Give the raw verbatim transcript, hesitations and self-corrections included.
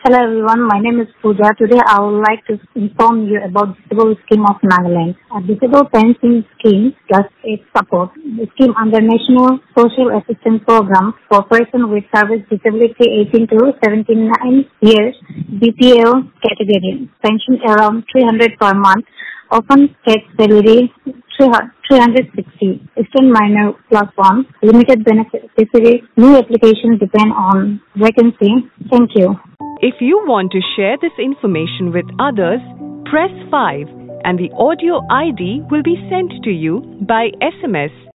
Hello everyone, my name is Pooja. Today I would like to inform you about Disabled Scheme of Nagaland. A Disabled Pension Scheme plus its support. The scheme under National Social Assistance Program for persons with service disability eighteen to seventy-nine years, B P L category. Pension around three hundred per month. Often state salary three hundred sixty. Eastern minor plus one. Limited beneficiaries. New applications depend on vacancy. Thank you. If you want to share this information with others, press five and the audio I D will be sent to you by S M S.